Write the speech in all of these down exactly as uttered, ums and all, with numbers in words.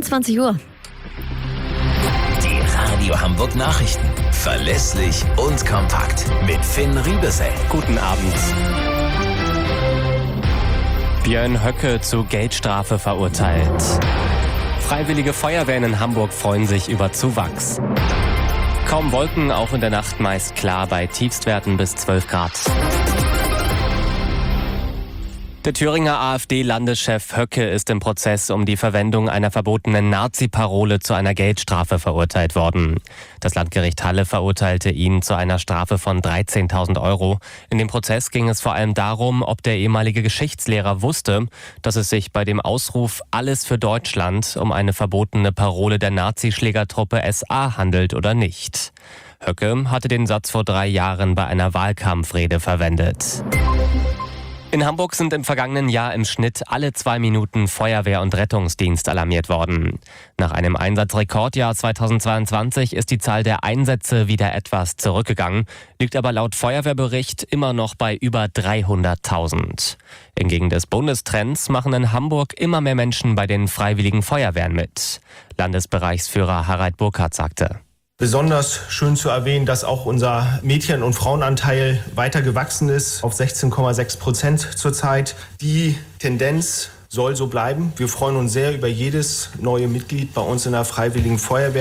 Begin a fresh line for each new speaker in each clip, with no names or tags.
einundzwanzig Uhr.
Die Radio Hamburg Nachrichten. Verlässlich und kompakt. Mit Finn Riebesell.
Guten Abend. Björn Höcke zu Geldstrafe verurteilt. Freiwillige Feuerwehren in Hamburg freuen sich über Zuwachs. Kaum Wolken, auch in der Nacht meist klar bei Tiefstwerten bis zwölf Grad. Der Thüringer AfD-Landeschef Höcke ist im Prozess um die Verwendung einer verbotenen Nazi-Parole zu einer Geldstrafe verurteilt worden. Das Landgericht Halle verurteilte ihn zu einer Strafe von dreizehntausend Euro. In dem Prozess ging es vor allem darum, ob der ehemalige Geschichtslehrer wusste, dass es sich bei dem Ausruf »Alles für Deutschland« um eine verbotene Parole der Nazischlägertruppe S A handelt oder nicht. Höcke hatte den Satz vor drei Jahren bei einer Wahlkampfrede verwendet. In Hamburg sind im vergangenen Jahr im Schnitt alle zwei Minuten Feuerwehr- und Rettungsdienst alarmiert worden. Nach einem Einsatzrekordjahr zweitausendzweiundzwanzig ist die Zahl der Einsätze wieder etwas zurückgegangen, liegt aber laut Feuerwehrbericht immer noch bei über dreihunderttausend. Entgegen des Bundestrends machen in Hamburg immer mehr Menschen bei den Freiwilligen Feuerwehren mit. Landesbereichsführer Harald Burkhardt sagte:
Besonders schön zu erwähnen, dass auch unser Mädchen- und Frauenanteil weiter gewachsen ist auf sechzehn Komma sechs Prozent zurzeit. Die Tendenz soll so bleiben. Wir freuen uns sehr über jedes neue Mitglied bei uns in der Freiwilligen Feuerwehr.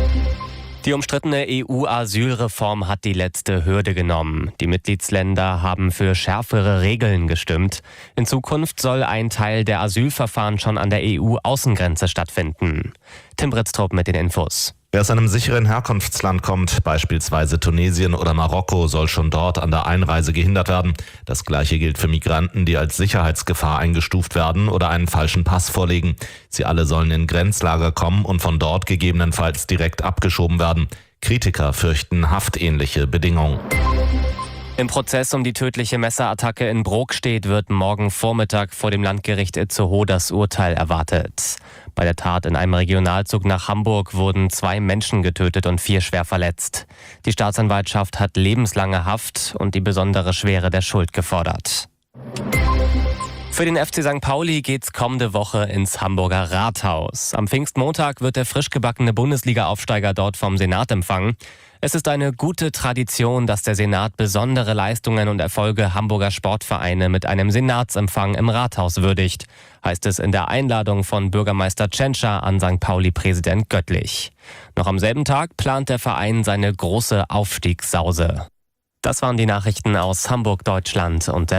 Die umstrittene E U-Asylreform hat die letzte Hürde genommen. Die Mitgliedsländer haben für schärfere Regeln gestimmt. In Zukunft soll ein Teil der Asylverfahren schon an der E U-Außengrenze stattfinden. Tim Britztrup mit den Infos.
Wer aus einem sicheren Herkunftsland kommt, beispielsweise Tunesien oder Marokko, soll schon dort an der Einreise gehindert werden. Das Gleiche gilt für Migranten, die als Sicherheitsgefahr eingestuft werden oder einen falschen Pass vorlegen. Sie alle sollen in Grenzlager kommen und von dort gegebenenfalls direkt abgeschoben werden. Kritiker fürchten haftähnliche Bedingungen.
Im Prozess um die tödliche Messerattacke in Brokstedt wird morgen Vormittag vor dem Landgericht Itzehoe das Urteil erwartet. Bei der Tat in einem Regionalzug nach Hamburg wurden zwei Menschen getötet und vier schwer verletzt. Die Staatsanwaltschaft hat lebenslange Haft und die besondere Schwere der Schuld gefordert. Für den F C Sankt Pauli geht's kommende Woche ins Hamburger Rathaus. Am Pfingstmontag wird der frisch gebackene Bundesliga-Aufsteiger dort vom Senat empfangen. Es ist eine gute Tradition, dass der Senat besondere Leistungen und Erfolge Hamburger Sportvereine mit einem Senatsempfang im Rathaus würdigt, heißt es in der Einladung von Bürgermeister Tschentscher an Sankt Pauli-Präsident Göttlich. Noch am selben Tag plant der Verein seine große Aufstiegssause. Das waren die Nachrichten aus Hamburg, Deutschland und der